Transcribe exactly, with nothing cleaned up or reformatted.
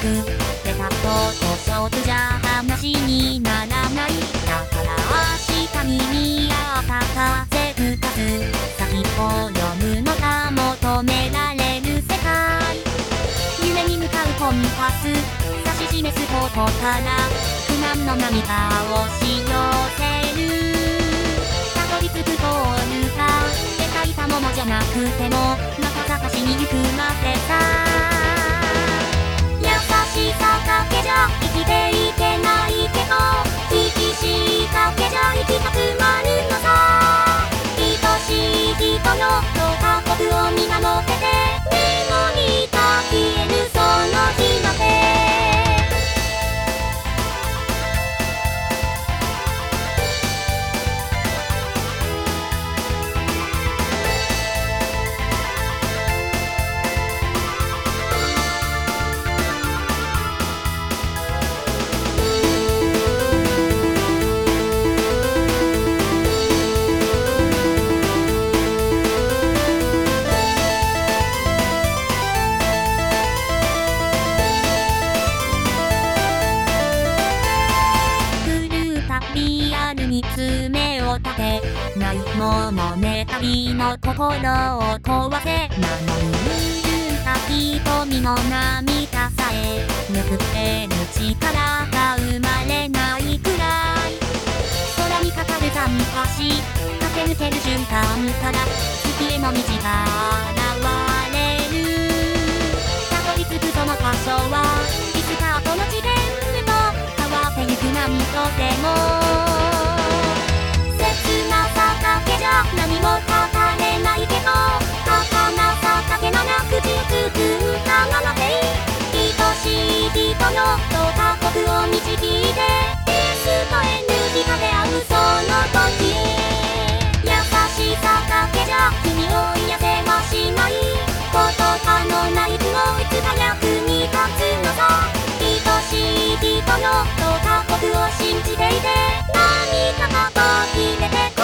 出たとこそじゃ話にならない。だから明日に見合った風吹かす先を読むのが求められる世界。夢に向かうコンパス指し示すことから苦難の涙をし寄せる。たどり着くゴールが描いたものじゃなくてもまた探しに行くまでさ。優しさだけじゃ生きていけないけど厳しいだけじゃ生きたくなるのさ。愛しい人のどうか僕を見守っててメモリーが消えるその日まで。リアルに爪を立てないものね旅の心を壊せ。なのに潤った瞳の涙さえ拭ってる力が生まれないくらい。空にかかる桟橋駆け抜ける瞬間から月への道が現れる。たどり着くその場所はいつかこの地点へと変わってゆく何とでも。切なさだけじゃ何も語れないけど儚さだけなら口つく歌がなって愛しい人よどうか僕を導いて S と N が出会うその時。優しさだけじゃ君を癒せはしない。言葉のない雲いつか役に立つのさ。愛しい人よどうか僕を信じていて涙が途切れて